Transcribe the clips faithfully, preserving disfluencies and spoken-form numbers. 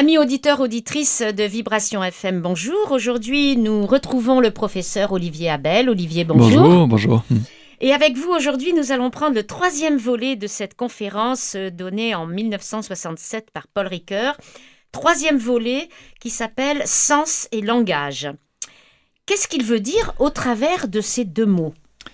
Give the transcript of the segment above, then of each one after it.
Amis auditeurs, auditrices de Vibration F M, bonjour. Aujourd'hui, nous retrouvons le professeur Olivier Abel. Olivier, bonjour. Bonjour, bonjour. Et avec vous, aujourd'hui, nous allons prendre le troisième volet de cette conférence donnée en dix-neuf cent soixante-sept par Paul Ricoeur. Troisième volet qui s'appelle « Sens et langage ». Qu'est-ce qu'il veut dire au travers de ces deux mots ?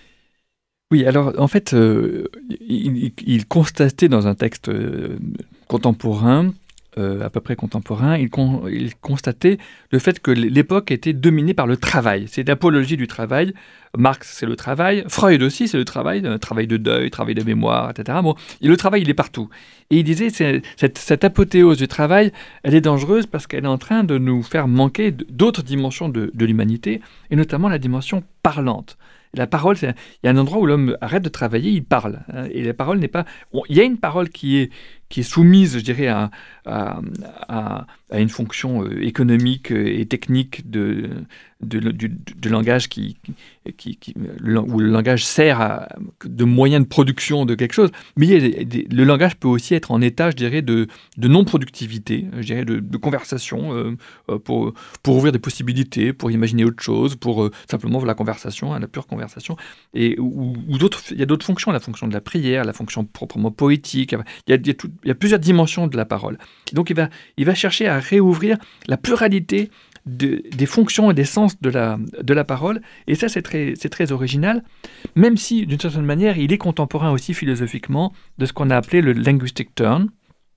Oui, alors en fait, euh, il, il constatait dans un texte euh, contemporain, euh, à peu près contemporain, il, con, il constatait le fait que l'époque était dominée par le travail. C'est l'apologie du travail. Marx, c'est le travail. Freud aussi, c'est le travail. Le travail de deuil, travail de mémoire, et cetera. Bon, et le travail, il est partout. Et il disait, c'est, cette, cette apothéose du travail, elle est dangereuse parce qu'elle est en train de nous faire manquer d'autres dimensions de, de l'humanité, et notamment la dimension parlante. La parole, c'est, il y a un endroit où l'homme arrête de travailler, il parle. Hein, et la parole n'est pas... Bon, il y a une parole qui est, qui est soumise, je dirais, à, à, à, à une fonction euh, économique et technique de, de, de, du, du langage qui, qui, qui, le, où le langage sert à, de moyen de production de quelque chose. Mais il y a des, le langage peut aussi être en état, je dirais, de, de non-productivité, je dirais, de, de conversation, euh, pour, pour ouvrir des possibilités, pour imaginer autre chose, pour euh, simplement la conversation, hein, la pure conversation. Et, ou, ou d'autres, il y a d'autres fonctions, la fonction de la prière, la fonction proprement poétique. Il y a, il y a, tout, il y a plusieurs dimensions de la parole. Donc il va, il va chercher à réouvrir la pluralité de, des fonctions et des sens de la, de la parole. Et ça, c'est très, c'est très original, même si, d'une certaine manière, il est contemporain aussi philosophiquement de ce qu'on a appelé le linguistic turn,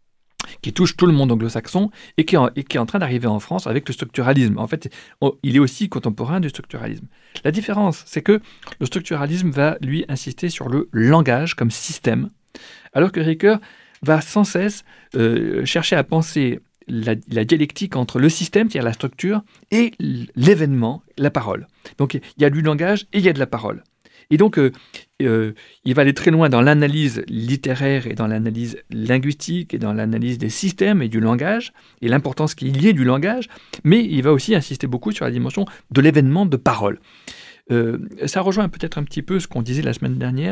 qui touche tout le monde anglo-saxon et qui, en, et qui est en train d'arriver en France avec le structuralisme. En fait, on, il est aussi contemporain du structuralisme. La différence, c'est que le structuralisme va, lui, insister sur le langage comme système, alors que Ricoeur va sans cesse euh, chercher à penser la, la dialectique entre le système, c'est-à-dire la structure, et l'événement, la parole. Donc, il y a du langage et il y a de la parole. Et donc, euh, euh, il va aller très loin dans l'analyse littéraire et dans l'analyse linguistique et dans l'analyse des systèmes et du langage, et l'importance qu'il y ait du langage, mais il va aussi insister beaucoup sur la dimension de l'événement de parole. Euh, ça rejoint peut-être un petit peu ce qu'on disait la semaine dernière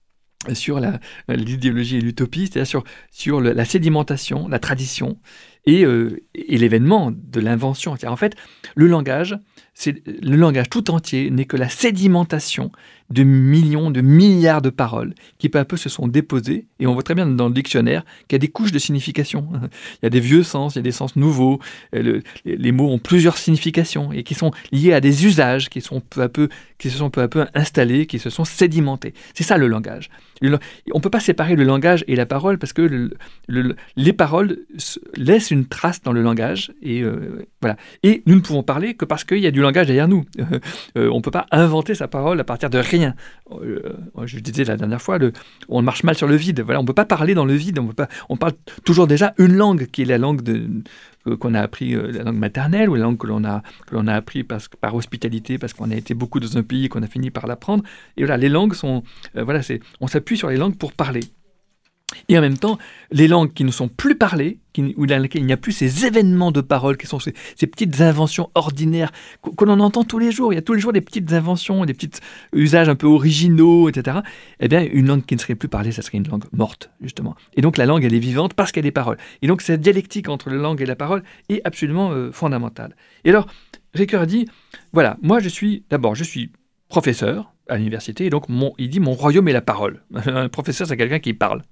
sur la, l'idéologie et l'utopie, c'est-à-dire sur, sur le, la sédimentation, la tradition et, euh, et l'événement de l'invention. C'est-à-dire, en fait, le langage, c'est, le langage tout entier n'est que la sédimentation de millions, de milliards de paroles qui peu à peu se sont déposées, et on voit très bien dans le dictionnaire qu'il y a des couches de signification. Il y a des vieux sens, il y a des sens nouveaux, le, les, les mots ont plusieurs significations et qui sont liés à des usages qui, sont peu à peu, qui se sont peu à peu installés, qui se sont sédimentés. C'est ça le langage. Le, on ne peut pas séparer le langage et la parole parce que le, le, les paroles laissent une trace dans le langage, et, euh, voilà. Et nous ne pouvons parler que parce qu'il y a du langage derrière nous. Euh, on ne peut pas inventer sa parole à partir de rien. Euh, je disais la dernière fois, le, on marche mal sur le vide. Voilà, on ne peut pas parler dans le vide. On, peut pas, on parle toujours déjà une langue qui est la langue de, euh, qu'on a appris, euh, la langue maternelle, ou la langue que l'on a, que l'on a appris parce, par hospitalité, parce qu'on a été beaucoup dans un pays et qu'on a fini par l'apprendre. Et voilà, les langues sont... Euh, voilà, c'est, on s'appuie sur les langues pour parler. Et en même temps, les langues qui ne sont plus parlées, qui, ou dans lesquelles il n'y a plus ces événements de parole, qui sont ces, ces petites inventions ordinaires que, que l'on entend tous les jours. Il y a tous les jours des petites inventions, des petits usages un peu originaux, et cetera. Eh bien, une langue qui ne serait plus parlée, ça serait une langue morte, justement. Et donc, la langue, elle est vivante parce qu'elle est parole. Et donc, cette dialectique entre la langue et la parole est absolument euh, fondamentale. Et alors, Ricoeur a dit, voilà, moi, je suis, d'abord, je suis professeur à l'université, et donc, mon, il dit, mon royaume est la parole. Un professeur, c'est quelqu'un qui parle.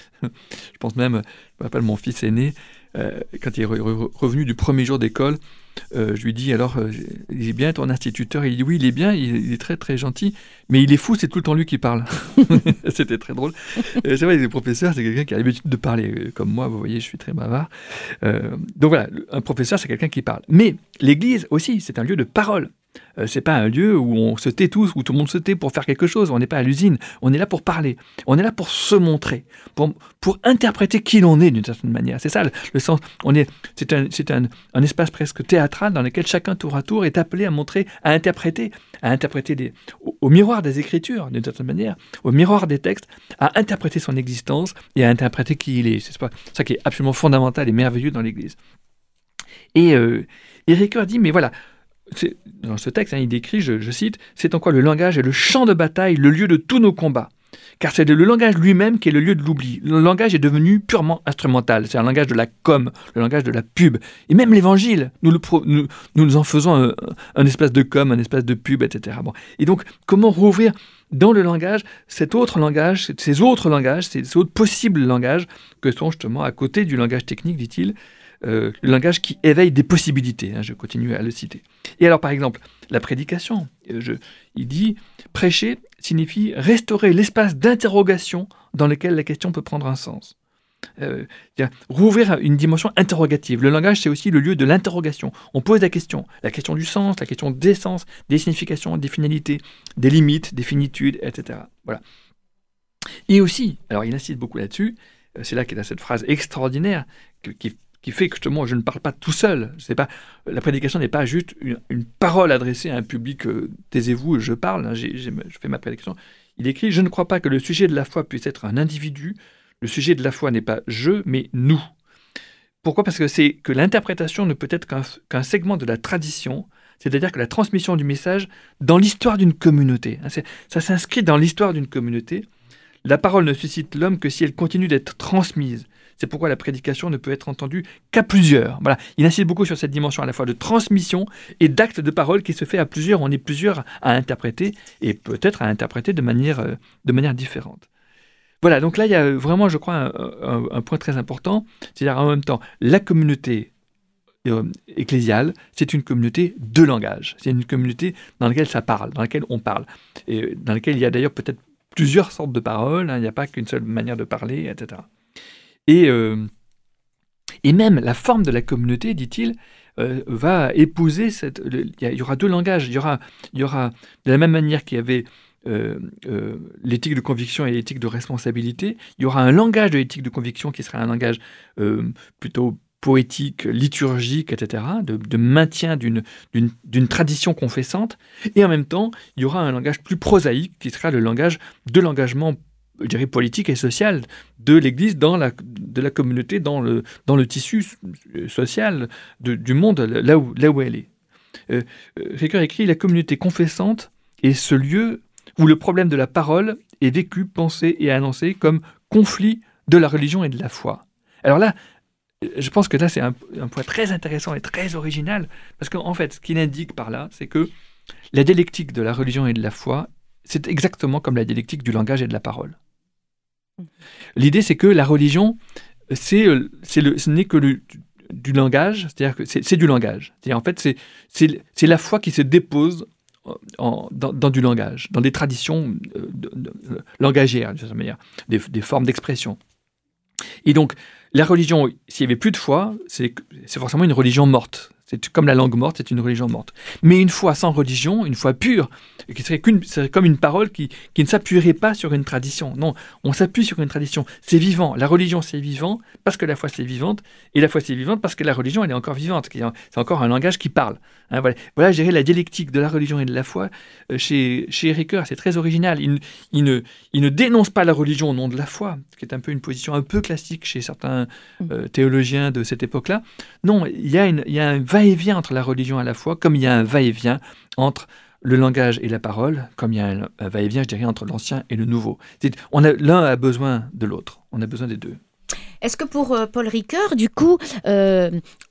Je pense même, je me rappelle mon fils aîné, euh, quand il est re- re- revenu du premier jour d'école, euh, je lui dis alors, euh, il est bien ton instituteur? Il dit oui, il est bien, il, il est très très gentil, mais il est fou, c'est tout le temps lui qui parle. C'était très drôle. Euh, c'est vrai, les professeurs, c'est quelqu'un qui a l'habitude de parler, comme moi, vous voyez, je suis très bavard. Euh, donc voilà, un professeur, c'est quelqu'un qui parle. Mais l'Église aussi, c'est un lieu de parole. Euh, c'est pas un lieu où on se tait tous, où tout le monde se tait pour faire quelque chose. On n'est pas à l'usine. On est là pour parler. On est là pour se montrer, pour, pour interpréter qui l'on est d'une certaine manière. C'est ça le, le sens. On est, c'est un, c'est un, un espace presque théâtral dans lequel chacun tour à tour est appelé à montrer, à interpréter, à interpréter des, au, au miroir des Écritures d'une certaine manière, au miroir des textes, à interpréter son existence et à interpréter qui il est. C'est pas, ça qui est absolument fondamental et merveilleux dans l'Église. Et euh, Ricoeur dit, mais voilà. C'est, dans ce texte, hein, il décrit, je, je cite, « C'est en quoi le langage est le champ de bataille, le lieu de tous nos combats. car c'est le langage lui-même qui est le lieu de l'oubli. Le langage est devenu purement instrumental, c'est un langage de la com, le langage de la pub. Et même l'évangile, nous, le pro, nous, nous nous en faisons un, un espace de com, un espace de pub, et cetera. Bon. Et donc, comment rouvrir dans le langage cet autre langage, ces autres langages, ces autres possibles langages que sont justement à côté du langage technique, dit-il, Euh, le langage qui éveille des possibilités, hein, je continue à le citer. Et alors, par exemple, la prédication, je, il dit « Prêcher signifie restaurer l'espace d'interrogation dans lequel la question peut prendre un sens. Euh, » Rouvrir une dimension interrogative. Le langage, c'est aussi le lieu de l'interrogation. On pose la question, la question du sens, la question des sens, des significations, des finalités, des limites, des finitudes, et cetera. Voilà. Et aussi, alors il insiste beaucoup là-dessus, c'est là qu'il y a cette phrase extraordinaire qui qui fait que justement, je ne parle pas tout seul. C'est pas, la prédication n'est pas juste une, une parole adressée à un public, euh, taisez-vous, je parle, hein, j'ai, j'ai, je fais ma prédication. Il écrit « Je ne crois pas que le sujet de la foi puisse être un individu. Le sujet de la foi n'est pas je, mais nous. » Pourquoi ? Parce que c'est que l'interprétation ne peut être qu'un, qu'un segment de la tradition, c'est-à-dire que la transmission du message dans l'histoire d'une communauté. C'est, ça s'inscrit dans l'histoire d'une communauté. La parole ne suscite l'homme que si elle continue d'être transmise. C'est pourquoi la prédication ne peut être entendue qu'à plusieurs. Voilà. Il insiste beaucoup sur cette dimension à la fois de transmission et d'acte de parole qui se fait à plusieurs. On est plusieurs à interpréter et peut-être à interpréter de manière, euh, de manière différente. Voilà, donc là, il y a vraiment, je crois, un, un, un point très important. C'est-à-dire en même temps, la communauté euh, ecclésiale, c'est une communauté de langage. C'est une communauté dans laquelle ça parle, dans laquelle on parle. Et dans laquelle il y a d'ailleurs peut-être plusieurs sortes de paroles. Hein, il n'y a pas qu'une seule manière de parler, et cetera. Et, euh, et même la forme de la communauté, dit-il, euh, va épouser cette... Il y, y aura deux langages. Il y aura, il y aura de la même manière qu'il y avait euh, euh, l'éthique de conviction et l'éthique de responsabilité, il y aura un langage de l'éthique de conviction qui sera un langage euh, plutôt poétique, liturgique, et cetera, de, de maintien d'une, d'une, d'une tradition confessante. Et en même temps, il y aura un langage plus prosaïque qui sera le langage de l'engagement, je dirais, politique et social de l'Église dans la, de la communauté, dans le, dans le tissu social de, du monde, là où, là où elle est. Euh, Ricoeur écrit « La communauté confessante est ce lieu où le problème de la parole est vécu, pensé et annoncé comme conflit de la religion et de la foi. » Alors là, je pense que là, c'est un, un point très intéressant et très original, parce qu'en fait, ce qu'il indique par là, c'est que la dialectique de la religion et de la foi, c'est exactement comme la dialectique du langage et de la parole. L'idée, c'est que la religion, c'est, c'est le, ce n'est que le, du langage, c'est-à-dire que c'est, c'est du langage. C'est-à-dire, en fait, c'est, c'est, c'est la foi qui se dépose en, dans, dans du langage, dans des traditions euh, de, de, de, langagières, de certaine manière, des, des formes d'expression. Et donc, la religion, s'il n'y avait plus de foi, c'est, c'est forcément une religion morte. C'est comme la langue morte, c'est une religion morte. Mais une foi sans religion, une foi pure, qui serait, qu'une, serait comme une parole qui, qui ne s'appuierait pas sur une tradition. Non, on s'appuie sur une tradition. C'est vivant. La religion, c'est vivant parce que la foi, c'est vivante. Et la foi, c'est vivante parce que la religion, elle est encore vivante. C'est encore un langage qui parle. Hein, voilà, voilà, je dirais, la dialectique de la religion et de la foi. Euh, chez, chez Ricoeur, c'est très original. Il, il, ne, il ne dénonce pas la religion au nom de la foi, ce qui est un peu une position un peu classique chez certains euh, théologiens de cette époque-là. Non, il y a, une, il y a un va-et-vient entre la religion et la foi, comme il y a un va-et-vient entre le langage et la parole, comme il y a un, un va-et-vient, je dirais, entre l'ancien et le nouveau. C'est, on a, l'un a besoin de l'autre, on a besoin des deux. Est-ce que pour euh, Paul Ricoeur, du coup, euh,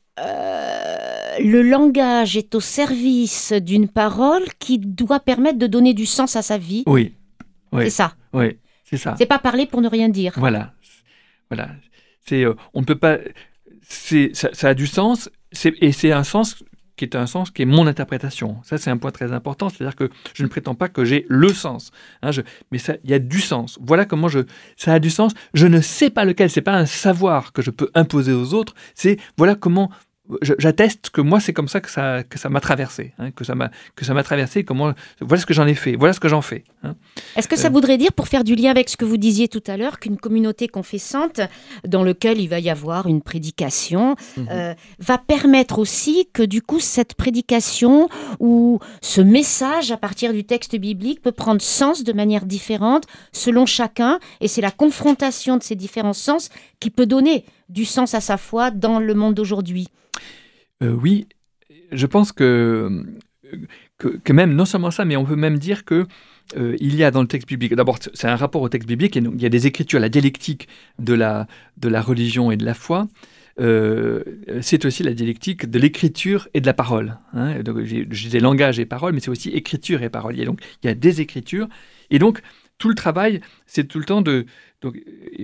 euh, le langage est au service d'une parole qui doit permettre de donner du sens à sa vie ? Oui. oui. C'est ça. Oui, c'est ça. C'est pas parler pour ne rien dire. Voilà. Voilà. C'est, euh, on ne peut pas... C'est, ça, ça a du sens, c'est, et c'est un sens qui est un sens qui est mon interprétation. Ça, c'est un point très important, c'est-à-dire que je ne prétends pas que j'ai le sens, hein, je, mais ça, il y a du sens. Voilà comment je, ça a du sens. Je ne sais pas lequel, c'est pas un savoir que je peux imposer aux autres, c'est voilà comment j'atteste que moi, c'est comme ça que ça, que ça m'a traversé, hein, que ça m'a, que ça m'a traversé, comment, voilà ce que j'en ai fait, voilà ce que j'en fais. Hein. Est-ce que ça euh, voudrait dire, pour faire du lien avec ce que vous disiez tout à l'heure, qu'une communauté confessante, dans laquelle il va y avoir une prédication, mm-hmm. euh, va permettre aussi que du coup, cette prédication ou ce message à partir du texte biblique peut prendre sens de manière différente selon chacun, et c'est la confrontation de ces différents sens qui peut donner du sens à sa foi dans le monde d'aujourd'hui. Euh, oui, je pense que que, que même, non seulement ça, mais on peut même dire que euh, il y a dans le texte biblique, d'abord c'est un rapport au texte biblique, et donc, il y a des écritures, la dialectique de la, de la religion et de la foi, euh, c'est aussi la dialectique de l'écriture et de la parole. Hein. Donc, j'ai, je disais langage et parole, mais c'est aussi écriture et parole. Il y a donc il y a des écritures, et donc tout le travail, c'est tout le temps de... Donc,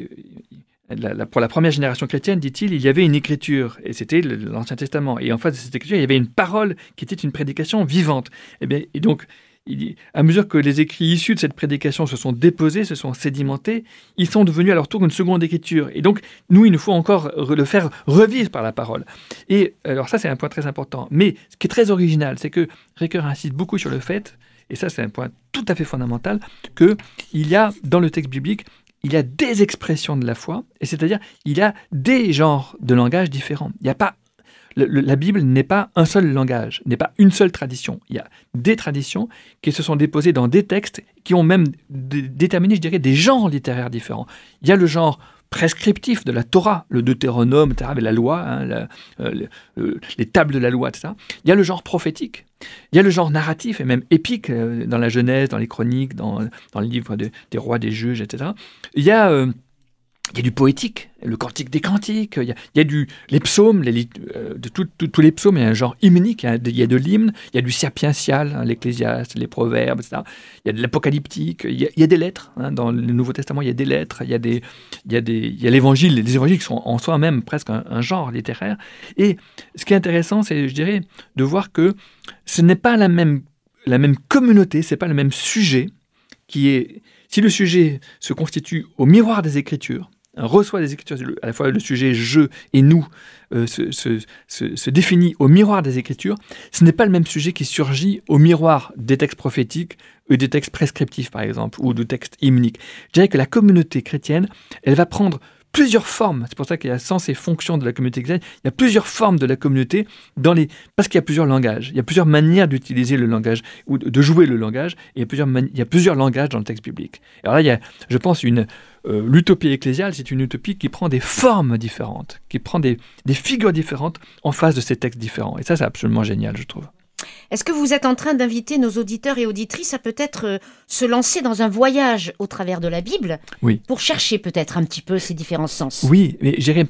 La, la, pour la première génération chrétienne, dit-il, il y avait une écriture, et c'était le, l'Ancien Testament. Et en face de cette écriture, il y avait une parole qui était une prédication vivante. Et, bien, et donc, il, à mesure que les écrits issus de cette prédication se sont déposés, se sont sédimentés, ils sont devenus à leur tour une seconde écriture. Et donc, nous, il nous faut encore re, le faire revivre par la parole. Et alors ça, c'est un point très important. Mais ce qui est très original, c'est que Ricoeur insiste beaucoup sur le fait, et ça, c'est un point tout à fait fondamental, qu'il y a dans le texte biblique, il y a des expressions de la foi, et c'est-à-dire il y a des genres de langage différents. Il y a pas, le, le, la Bible n'est pas un seul langage, n'est pas une seule tradition. Il y a des traditions qui se sont déposées dans des textes qui ont même d- déterminé, je dirais, des genres littéraires différents. Il y a le genre prescriptif de la Torah, le Deutéronome, et cetera, avec la loi, hein, la, euh, le, les tables de la loi, et cetera. Il y a le genre prophétique. Il y a le genre narratif et même épique euh, dans la Genèse, dans les chroniques, dans, dans le livre de, des rois, des juges, et cetera. Il y a, euh, il y a du poétique, le cantique des cantiques, il y a, il y a du, les psaumes, les, euh, de tout, tout, tous les psaumes, il y a un genre hymnique, il y a de, il y a de l'hymne, il y a du sapiential, hein, l'Ecclésiaste, les proverbes, et cetera. Il y a de l'apocalyptique, il y a, il y a des lettres, hein, dans le Nouveau Testament, il y a des lettres, il y a, des, il y a, des, il y a l'évangile, les évangiles qui sont en soi-même presque un, un genre littéraire. Et ce qui est intéressant, c'est, je dirais, de voir que ce n'est pas la même, la même communauté, ce n'est pas le même sujet qui est... Si le sujet se constitue au miroir des Écritures, reçoit des Écritures, à la fois le sujet « je » et « nous euh, » se, se, se, se définit au miroir des Écritures, ce n'est pas le même sujet qui surgit au miroir des textes prophétiques ou des textes prescriptifs, par exemple, ou de textes hymniques. Je dirais que la communauté chrétienne, elle va prendre plusieurs formes. C'est pour ça qu'il y a sens et fonction de la communauté chrétienne. Il y a plusieurs formes de la communauté dans les... parce qu'il y a plusieurs langages. Il y a plusieurs manières d'utiliser le langage ou de jouer le langage. Et il y a plusieurs, mani... il y a plusieurs langages dans le texte biblique. Alors là, il y a, je pense, une... Euh, l'utopie ecclésiale, c'est une utopie qui prend des formes différentes, qui prend des, des figures différentes en face de ces textes différents. Et ça, c'est absolument génial, je trouve. Est-ce que vous êtes en train d'inviter nos auditeurs et auditrices à peut-être euh, se lancer dans un voyage au travers de la Bible, oui, pour chercher peut-être un petit peu ces différents sens? Oui, mais j'irais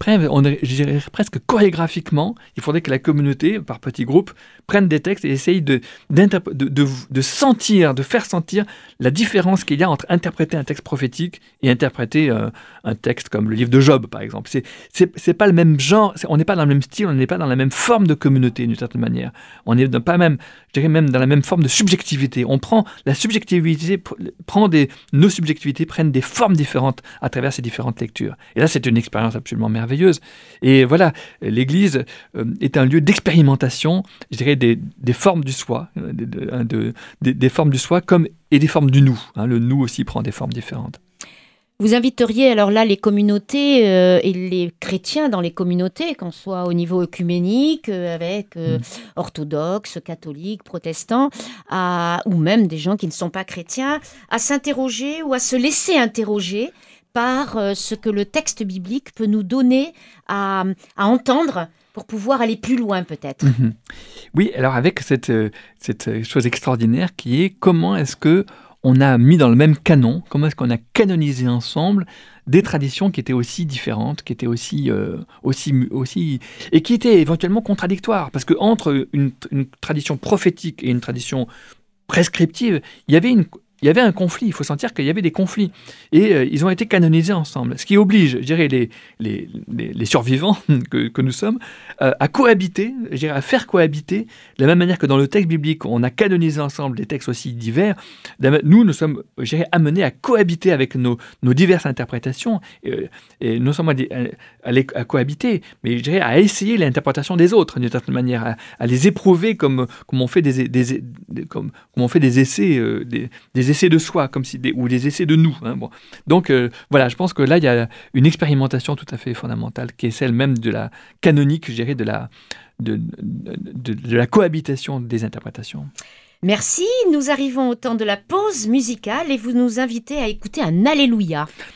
presque chorégraphiquement, il faudrait que la communauté, par petits groupes, prenne des textes et essaye de, de, de, de sentir, de faire sentir la différence qu'il y a entre interpréter un texte prophétique et interpréter euh, un texte comme le livre de Job, par exemple. C'est, c'est, c'est pas le même genre, on n'est pas dans le même style, on n'est pas dans la même forme de communauté, d'une certaine manière. On n'est pas même, je dirais même dans la même forme de subjectivité. On prend la subjectivité, prend des, nos subjectivités prennent des formes différentes à travers ces différentes lectures. Et là, c'est une expérience absolument merveilleuse. Et voilà, l'Église euh, est un lieu d'expérimentation, je dirais, des, des formes du soi, de, de, de, de, des formes du soi comme, et des formes du nous. Hein. Le nous aussi prend des formes différentes. Vous inviteriez alors là les communautés euh, et les chrétiens dans les communautés, qu'on soit au niveau œcuménique, euh, avec euh, mmh. orthodoxes, catholiques, protestants, à, ou même des gens qui ne sont pas chrétiens, à s'interroger ou à se laisser interroger par euh, ce que le texte biblique peut nous donner à, à entendre pour pouvoir aller plus loin peut-être. Mmh. Oui, alors avec cette, cette chose extraordinaire qui est comment est-ce que on a mis dans le même canon, comment est-ce qu'on a canonisé ensemble des traditions qui étaient aussi différentes, qui étaient aussi, euh, aussi, aussi, et qui étaient éventuellement contradictoires. Parce qu'entre une, une tradition prophétique et une tradition prescriptive, il y avait une... Il y avait un conflit, il faut sentir qu'il y avait des conflits. Et euh, ils ont été canonisés ensemble. Ce qui oblige, je dirais, les, les, les, les survivants que, que nous sommes euh, à cohabiter, je dirais, à faire cohabiter, de la même manière que dans le texte biblique, on a canonisé ensemble des textes aussi divers. Nous, nous sommes, je dirais, amenés à cohabiter avec nos, nos diverses interprétations. Et, et non seulement à, à, les, à cohabiter, mais je dirais à essayer l'interprétation des autres, d'une certaine manière, à, à les éprouver comme, comme, on fait des, des, des, comme, comme on fait des essais, euh, des, des essais de soi, comme si des, ou des essais de nous. Hein, bon. Donc euh, voilà, je pense que là, il y a une expérimentation tout à fait fondamentale, qui est celle même de la canonique, je dirais, de la, de, de, de, de la cohabitation des interprétations. Merci, nous arrivons au temps de la pause musicale et vous nous invitez à écouter un Alléluia.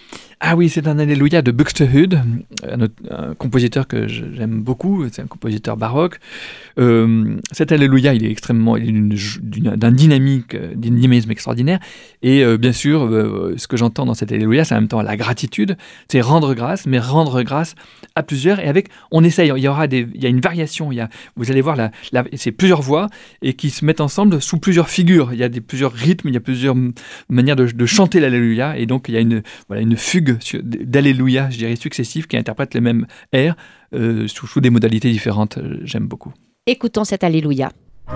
Ah oui, c'est un Alléluia de Buxtehude, un, autre, un compositeur que j'aime beaucoup, c'est un compositeur baroque. Euh, cet Alléluia, il est extrêmement, il est d'une, d'une, d'un dynamique, d'un dynamisme extraordinaire. Et euh, bien sûr, euh, ce que j'entends dans cet Alléluia, c'est en même temps la gratitude, c'est rendre grâce, mais rendre grâce à plusieurs. Et avec, on essaye, il y aura des, il y a une variation, il y a, vous allez voir, la, la, c'est plusieurs voix et qui se mettent ensemble sous plusieurs figures. Il y a des, plusieurs rythmes, il y a plusieurs manières de, de chanter l'Alléluia. Et donc, il y a une, voilà, une fugue d'Alléluia, je dirais, successifs qui interprètent les mêmes airs euh, sous, sous des modalités différentes. J'aime beaucoup. Écoutons cet Alléluia.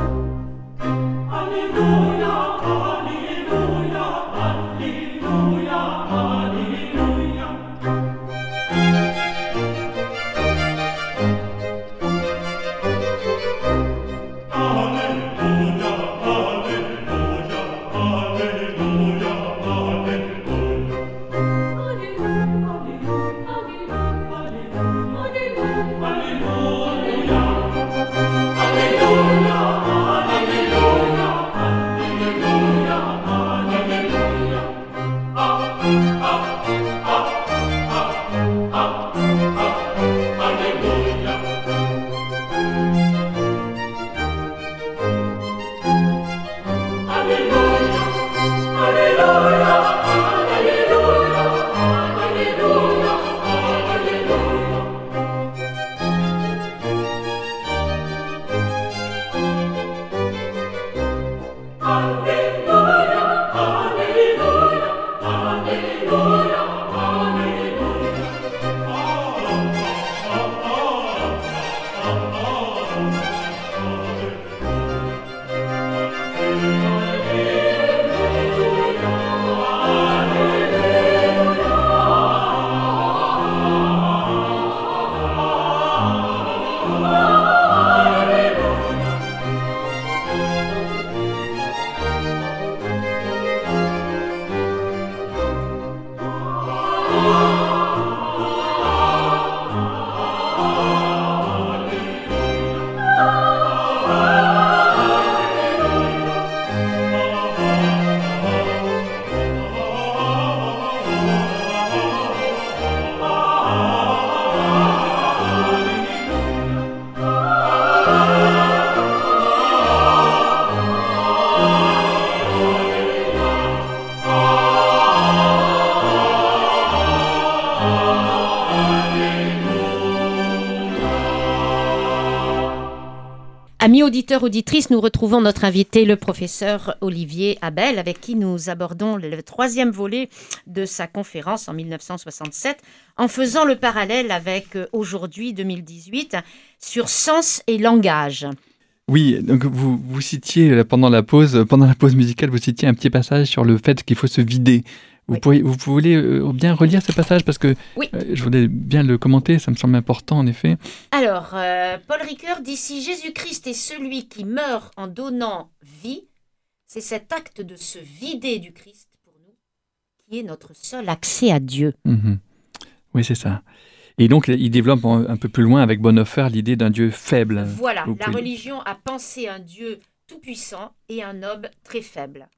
Amis auditeurs, auditrices, nous retrouvons notre invité, le professeur Olivier Abel, avec qui nous abordons le troisième volet de sa conférence en dix-neuf cent soixante-sept, en faisant le parallèle avec aujourd'hui, deux mille dix-huit, sur sens et langage. Oui, donc vous, vous citiez pendant la pause, pendant la pause musicale, vous citiez un petit passage sur le fait qu'il faut se vider. Vous, oui. pourriez, vous voulez euh, bien relire ce passage parce que oui. euh, je voulais bien le commenter, ça me semble important en effet. Alors, euh, Paul Ricoeur dit « Si Jésus-Christ est celui qui meurt en donnant vie, c'est cet acte de se vider du Christ pour nous qui est notre seul accès à Dieu. Mmh. Oui, c'est ça. Et donc, il développe un peu plus loin avec Bonhoeffer l'idée d'un Dieu faible. Voilà, Vous la pouvez... religion a pensé un Dieu tout-puissant et un homme très faible.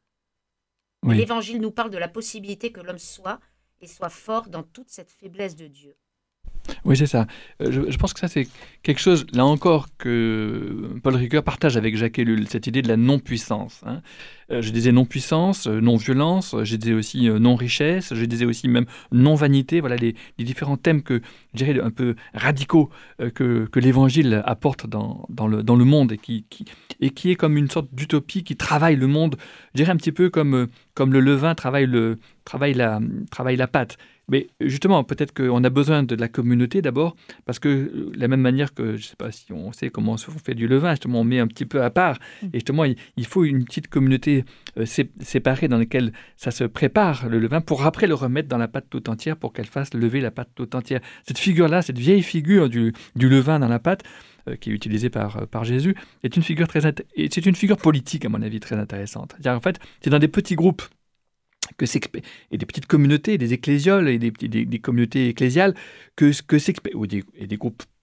Oui. L'Évangile nous parle de la possibilité que l'homme soit et soit fort dans toute cette faiblesse de Dieu. Oui, c'est ça. Je, je pense que ça, c'est quelque chose, là encore, que Paul Ricoeur partage avec Jacques Ellul, cette idée de la non-puissance. Hein. Euh, je disais non-puissance, non-violence, je disais aussi non-richesse, je disais aussi même non-vanité. Voilà les, les différents thèmes que, je dirais, un peu radicaux euh, que, que l'Évangile apporte dans, dans, le, dans le monde et qui, qui, et qui est comme une sorte d'utopie qui travaille le monde, je dirais un petit peu comme, comme le levain travaille, le, travaille, la, travaille la pâte. Mais justement, peut-être qu'on a besoin de la communauté d'abord, parce que de la même manière que, je ne sais pas si on sait comment on fait du levain, justement, on met un petit peu à part. Et justement, il, il faut une petite communauté euh, séparée dans laquelle ça se prépare, le levain, pour après le remettre dans la pâte tout entière pour qu'elle fasse lever la pâte tout entière. Cette figure-là, cette vieille figure du, du levain dans la pâte, euh, qui est utilisée par, par Jésus, est une figure très int- et c'est une figure politique, à mon avis, très intéressante. C'est-à-dire, en fait, c'est dans des petits groupes que et des petites communautés, des ecclésioles et des, des, des communautés ecclésiales, que, que ou des, et des groupes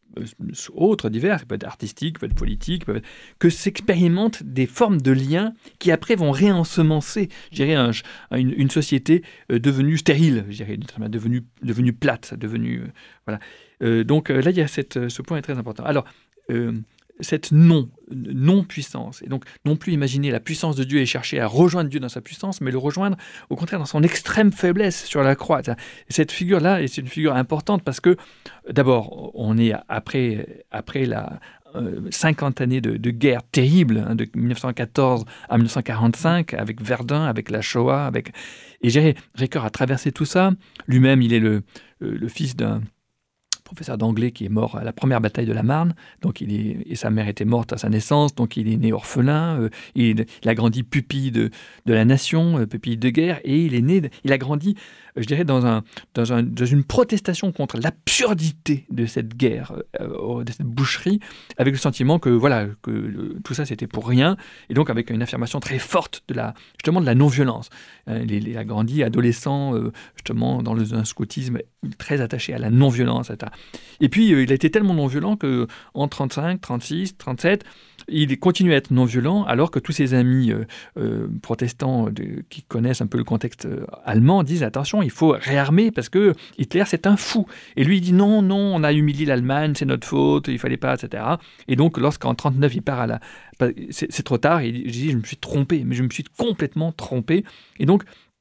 autres, divers, ça peut être artistique, ça peut être politique, peut être, que s'expérimentent des formes de liens qui après vont réensemencer, je dirais, un, une, une société euh, devenue stérile, je dirais, devenue, devenue plate, devenue... Euh, voilà. Euh, donc euh, là, il y a cette, ce point est très important. Alors, euh, cette non, non-puissance, et donc non plus imaginer la puissance de Dieu et chercher à rejoindre Dieu dans sa puissance, mais le rejoindre au contraire dans son extrême faiblesse sur la croix. Cette figure-là, et c'est une figure importante parce que d'abord, on est après, après la euh, cinquante années de, de guerre terrible, hein, de mille neuf cent quatorze à mille neuf cent quarante-cinq, avec Verdun, avec la Shoah, avec... et Gérard Ricoeur a traversé tout ça. Lui-même, il est le, le fils d'un professeur d'anglais qui est mort à la première bataille de la Marne, donc il est, et sa mère était morte à sa naissance, donc il est né orphelin, euh, il, il a grandi pupille de, de la nation, euh, pupille de guerre, et il est né, il a grandi, euh, je dirais, dans, un, dans, un, dans une protestation contre l'absurdité de cette guerre, euh, de cette boucherie, avec le sentiment que, voilà, que euh, tout ça c'était pour rien, et donc avec une affirmation très forte de la, justement de la non-violence. Euh, il, il a grandi adolescent, euh, justement, dans le, un scoutisme très attaché à la non-violence, et cetera. Et puis, euh, il a été tellement non-violent qu'en trente-cinq, trente-six, trente-sept, il continue à être non-violent, alors que tous ses amis euh, euh, protestants de, qui connaissent un peu le contexte euh, allemand disent « Attention, il faut réarmer parce que Hitler, c'est un fou. » Et lui, il dit « Non, non, on a humilié l'Allemagne, c'est notre faute, il ne fallait pas, et cetera » Et donc, lorsqu'en trente-neuf, il part à la... C'est, c'est trop tard, il dit « Je me suis trompé, mais je me suis complètement trompé. » Et donc,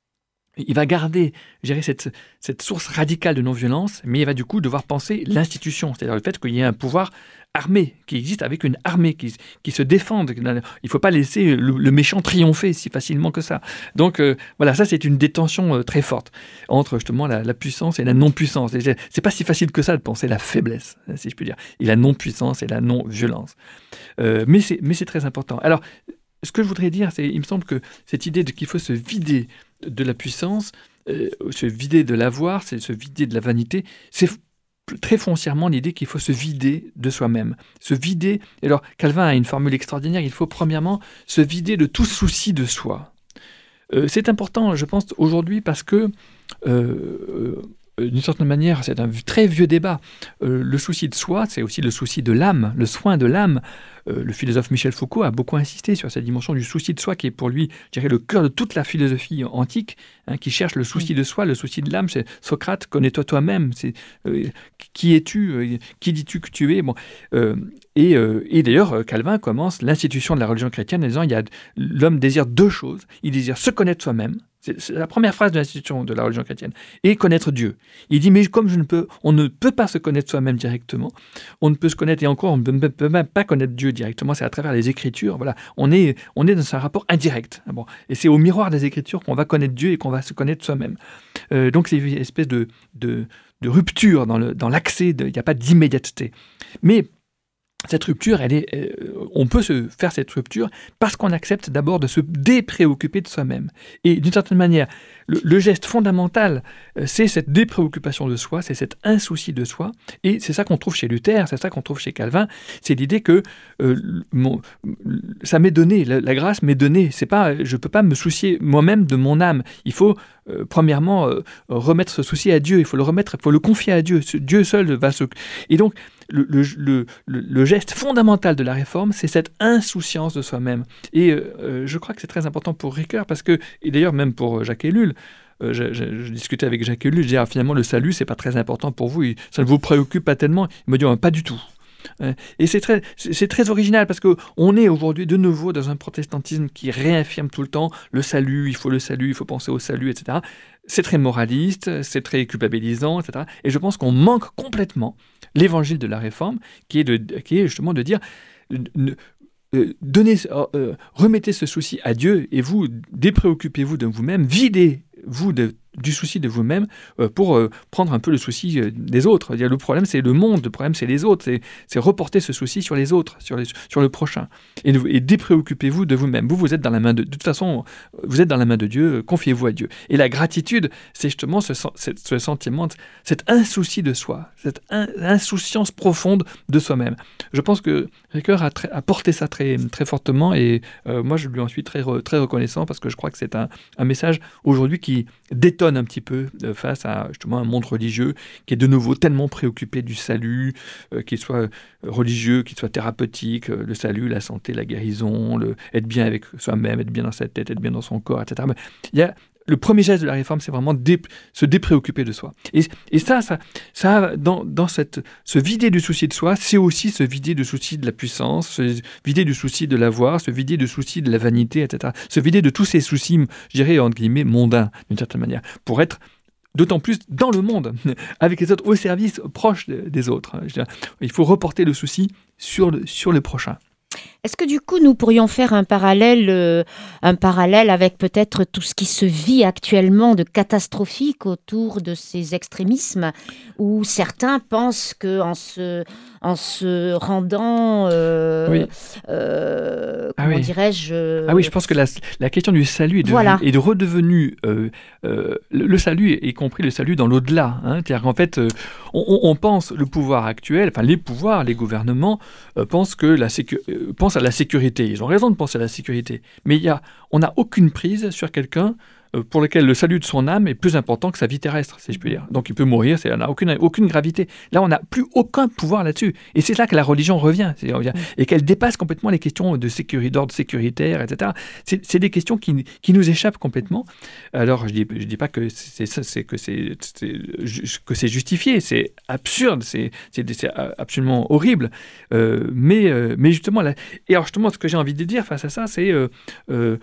il va garder, je dirais, cette, cette source radicale de non-violence, mais il va du coup devoir penser l'institution, c'est-à-dire le fait qu'il y ait un pouvoir armé, qui existe avec une armée, qui, qui se défende. Il ne faut pas laisser le, le méchant triompher si facilement que ça. Donc euh, voilà, ça c'est une détention euh, très forte entre justement la, la puissance et la non-puissance. Et c'est pas si facile que ça de penser la faiblesse, si je puis dire, et la non-puissance et la non-violence. Euh, mais, c'est, mais c'est très important. Alors, ce que je voudrais dire, c'est il me semble que cette idée de qu'il faut se vider de la puissance, euh, se vider de l'avoir, c'est se vider de la vanité, c'est très foncièrement l'idée qu'il faut se vider de soi-même. Se vider, et alors Calvin a une formule extraordinaire, il faut premièrement se vider de tout souci de soi. Euh, c'est important, je pense, aujourd'hui parce que, euh, euh, d'une certaine manière, c'est un très vieux débat. Euh, le souci de soi, c'est aussi le souci de l'âme, le soin de l'âme. Euh, le philosophe Michel Foucault a beaucoup insisté sur cette dimension du souci de soi qui est pour lui, je dirais, le cœur de toute la philosophie antique, hein, qui cherche le souci de soi, le souci de l'âme. C'est Socrate, connais-toi toi-même. C'est, euh, qui es-tu euh, Qui dis-tu que tu es bon, euh, et, euh, et d'ailleurs, Calvin commence l'institution de la religion chrétienne en disant il y a, l'homme désire deux choses. Il désire se connaître soi-même. C'est, c'est la première phrase de l'institution de la religion chrétienne. Et connaître Dieu. Il dit, mais comme je ne peux, on ne peut pas se connaître soi-même directement, on ne peut se connaître, et encore, on ne peut même pas connaître Dieu directement, c'est à travers les Écritures. Voilà. On est, on est dans un rapport indirect. Bon. Et c'est au miroir des Écritures qu'on va connaître Dieu et qu'on va se connaître soi-même. Euh, donc c'est une espèce de, de, de rupture dans, le, dans l'accès, il n'y a pas d'immédiateté. Mais cette rupture, elle est, euh, on peut se faire cette rupture parce qu'on accepte d'abord de se dépréoccuper de soi-même. Et d'une certaine manière, le, le geste fondamental, euh, c'est cette dépréoccupation de soi, c'est cet insouci de soi. Et c'est ça qu'on trouve chez Luther, c'est ça qu'on trouve chez Calvin. C'est l'idée que euh, mon, ça m'est donné, la, la grâce m'est donnée. C'est pas, je ne peux pas me soucier moi-même de mon âme. Il faut euh, premièrement euh, remettre ce souci à Dieu. Il faut le remettre, il faut le confier à Dieu. Dieu seul va se... Et donc, Le, le, le, le geste fondamental de la réforme, c'est cette insouciance de soi-même. Et euh, je crois que c'est très important pour Ricoeur, parce que, et d'ailleurs même pour Jacques Ellul, euh, je, je, je discutais avec Jacques Ellul, je disais ah, finalement le salut, c'est pas très important pour vous, ça ne vous préoccupe pas tellement. Il me dit oh, pas du tout. Et c'est très, c'est très original parce qu'on est aujourd'hui de nouveau dans un protestantisme qui réaffirme tout le temps le salut, il faut le salut, il faut penser au salut, et cetera. C'est très moraliste, c'est très culpabilisant, et cetera. Et je pense qu'on manque complètement l'évangile de la réforme qui est, de, qui est justement de dire euh, donnez, euh, remettez ce souci à Dieu et vous dépréoccupez-vous de vous-même, videz-vous de du souci de vous-même euh, pour euh, prendre un peu le souci euh, des autres. Le problème, c'est le monde, le problème, c'est les autres. C'est, c'est reporter ce souci sur les autres, sur, les, sur le prochain. Et, et dépréoccupez-vous de vous-même. Vous, vous êtes dans la main de... De toute façon, vous êtes dans la main de Dieu, confiez-vous à Dieu. Et la gratitude, c'est justement ce, ce, ce sentiment, cet insouci de soi, cette in, insouciance profonde de soi-même. Je pense que Ricoeur a, a porté ça très, très fortement et euh, moi, je lui en suis très, très reconnaissant parce que je crois que c'est un, un message aujourd'hui qui détonne étonne un petit peu euh, face à justement un monde religieux qui est de nouveau tellement préoccupé du salut, euh, qu'il soit religieux, qu'il soit thérapeutique, euh, le salut, la santé, la guérison, le, être bien avec soi-même, être bien dans sa tête, être bien dans son corps, et cetera. Mais il y a le premier geste de la réforme, c'est vraiment dé, se dépréoccuper de soi. Et, et ça, ça, ça dans, dans cette, se vider du souci de soi, c'est aussi se vider du souci de la puissance, se vider du souci de l'avoir, se vider du souci de la vanité, et cetera. Se vider de tous ces soucis, je dirais, entre guillemets, mondains, d'une certaine manière, pour être d'autant plus dans le monde, avec les autres, au service, proche des autres. Je dirais, il faut reporter le souci sur le, sur le prochain. Est-ce que du coup, nous pourrions faire un parallèle, euh, un parallèle avec peut-être tout ce qui se vit actuellement de catastrophique autour de ces extrémismes, où certains pensent qu'en se, en se rendant, euh, oui. euh, comment ah oui. dirais-je euh... Ah oui, je pense que la, la question du salut est, de, voilà. est de redevenu euh, euh, le, le salut, y compris le salut dans l'au-delà. Hein, c'est-à-dire qu'en fait, euh, on, on pense le pouvoir actuel, enfin les pouvoirs, les gouvernements euh, pensent que la sécu- euh, pensent à la sécurité. Ils ont raison de penser à la sécurité, mais il y a, on n'a aucune prise sur quelqu'un pour lequel le salut de son âme est plus important que sa vie terrestre, si je puis dire. Donc il peut mourir, ça n'a aucune, aucune gravité. Là, on n'a plus aucun pouvoir là-dessus. Et c'est là que la religion revient, et qu'elle dépasse complètement les questions de sécurité, d'ordre sécuritaire, et cetera. C'est, c'est des questions qui, qui nous échappent complètement. Alors, je ne dis, je dis pas que c'est, c'est, que, c'est, c'est, que c'est justifié, c'est absurde, c'est, c'est, c'est absolument horrible. Euh, mais, euh, mais justement, là, et alors justement, ce que j'ai envie de dire face à ça, c'est qu'il euh, euh,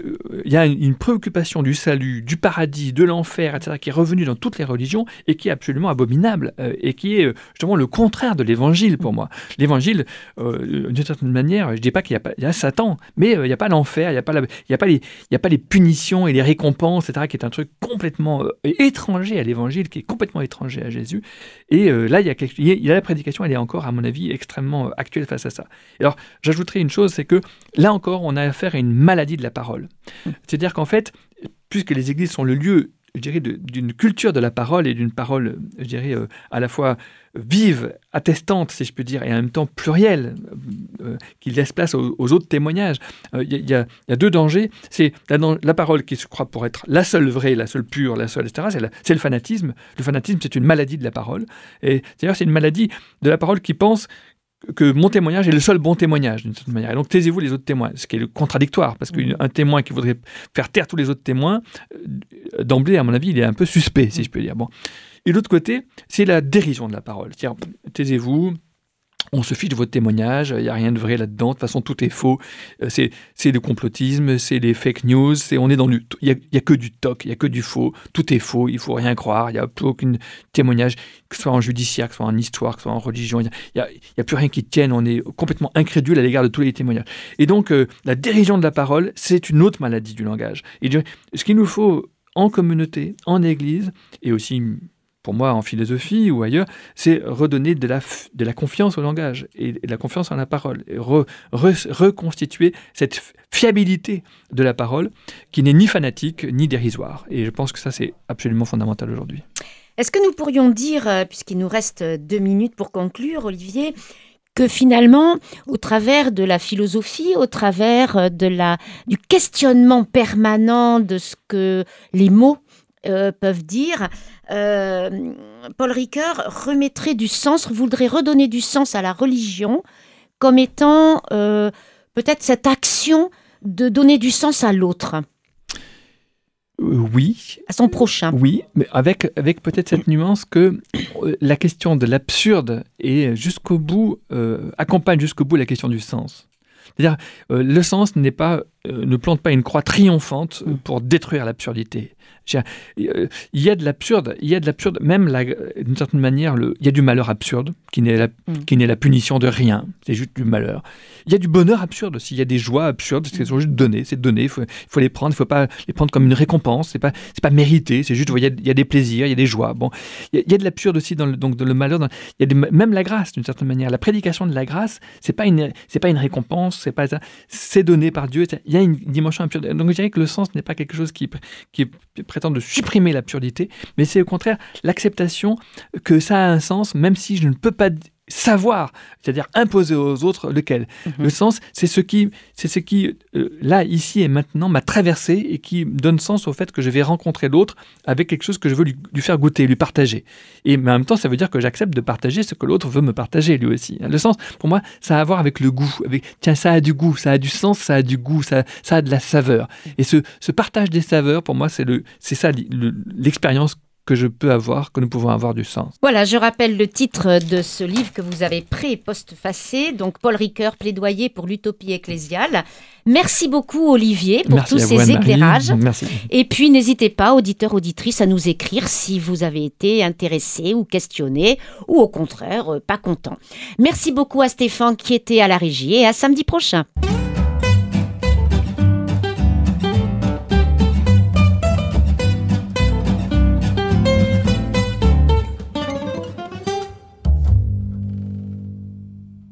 y a une, une préoccupation du salut, du paradis, de l'enfer, et cetera, qui est revenu dans toutes les religions et qui est absolument abominable euh, et qui est euh, justement le contraire de l'évangile pour moi. L'évangile, euh, d'une certaine manière, je ne dis pas qu'il y a, pas, il y a Satan, mais euh, il n'y a pas l'enfer, il n'y a, a, a, a pas les punitions et les récompenses, et cetera, qui est un truc complètement euh, étranger à l'évangile, qui est complètement étranger à Jésus. Et euh, là, il y, a quelque, il y a la prédication, elle est encore, à mon avis, extrêmement actuelle face à ça. Et alors, j'ajouterai une chose, c'est que là encore, on a affaire à une maladie de la parole. C'est-à-dire qu'en fait, puisque les églises sont le lieu, je dirais, de, d'une culture de la parole et d'une parole, je dirais, euh, à la fois vive, attestante, si je peux dire, et en même temps plurielle, euh, qui laisse place aux, aux autres témoignages. Il euh, y, y, y a deux dangers. C'est la, la parole qui se croit pour être la seule vraie, la seule pure, la seule, et cetera. C'est, la, c'est le fanatisme. Le fanatisme, c'est une maladie de la parole. Et d'ailleurs, c'est une maladie de la parole qui pense que mon témoignage est le seul bon témoignage, d'une certaine manière. Et donc, taisez-vous les autres témoins, ce qui est le contradictoire, parce qu'un témoin qui voudrait faire taire tous les autres témoins, euh, d'emblée, à mon avis, il est un peu suspect, si je peux dire. Bon. Et de l'autre côté, c'est la dérision de la parole. C'est-à-dire, taisez-vous, on se fiche de votre témoignage, il n'y a rien de vrai là-dedans, de toute façon, tout est faux. C'est, c'est le complotisme, c'est les fake news, c'est, on est dans du, il n'y a, a que du toc, il n'y a que du faux, tout est faux, il ne faut rien croire, il n'y a plus aucun témoignage, que ce soit en judiciaire, que ce soit en histoire, que ce soit en religion, il n'y a, a, a plus rien qui tienne, on est complètement incrédule à l'égard de tous les témoignages. Et donc, euh, la dérision de la parole, c'est une autre maladie du langage. Et ce qu'il nous faut en communauté, en église, et aussi pour moi en philosophie ou ailleurs, c'est redonner de la, de la confiance au langage et de la confiance en la parole, et re, re, reconstituer cette fiabilité de la parole qui n'est ni fanatique ni dérisoire. Et je pense que ça, c'est absolument fondamental aujourd'hui. Est-ce que nous pourrions dire, puisqu'il nous reste deux minutes pour conclure, Olivier, que finalement, au travers de la philosophie, au travers de la, du questionnement permanent de ce que les mots Euh, peuvent dire, euh, Paul Ricoeur remettrait du sens, voudrait redonner du sens à la religion comme étant euh, peut-être cette action de donner du sens à l'autre. Euh, oui. À son prochain. Oui, mais avec, avec peut-être cette nuance que euh, la question de l'absurde est jusqu'au bout, euh, accompagne jusqu'au bout la question du sens. C'est-à-dire, euh, le sens n'est pas, euh, ne plante pas une croix triomphante euh, pour détruire l'absurdité. Il y a de l'absurde, il y a de l'absurde, même la, d'une certaine manière, le, il y a du malheur absurde qui n'est, la, mm. qui n'est la punition de rien, c'est juste du malheur. Il y a du bonheur absurde aussi, il y a des joies absurdes, c'est sont juste données, c'est donné, il faut, il faut les prendre, il ne faut pas les prendre comme une récompense, c'est pas, c'est pas mérité, c'est juste, il y, a, il y a des plaisirs, il y a des joies. Bon, il y a, il y a de l'absurde aussi dans le, donc, dans le malheur, dans, il y a des, même la grâce d'une certaine manière, la prédication de la grâce, c'est pas une, c'est pas une récompense, c'est pas ça, c'est donné par Dieu, il y a une dimension absurde. Donc je dirais que le sens n'est pas quelque chose qui, qui prétend de supprimer l'absurdité, mais c'est au contraire l'acceptation que ça a un sens, même si je ne peux pas savoir, c'est-à-dire imposer aux autres lequel. Mmh. Le sens, c'est ce qui, c'est ce qui euh, là, ici et maintenant, m'a traversé et qui donne sens au fait que je vais rencontrer l'autre avec quelque chose que je veux lui, lui faire goûter, lui partager. Et mais en même temps, ça veut dire que j'accepte de partager ce que l'autre veut me partager lui aussi. Le sens, pour moi, ça a à voir avec le goût. Avec, tiens, ça a du goût, ça a du sens, ça a du goût, ça, ça a de la saveur. Et ce, ce partage des saveurs, pour moi, c'est, le, c'est ça le, l'expérience que je peux avoir, que nous pouvons avoir du sens. Voilà, je rappelle le titre de ce livre que vous avez pré- et postfacé, donc Paul Ricoeur, Plaidoyer pour l'utopie ecclésiale. Merci beaucoup Olivier pour Merci tous ces vous, éclairages. Merci. Et puis n'hésitez pas, auditeurs, auditrices, à nous écrire si vous avez été intéressés ou questionnés, ou au contraire, pas content. Merci beaucoup à Stéphane qui était à la régie et à samedi prochain.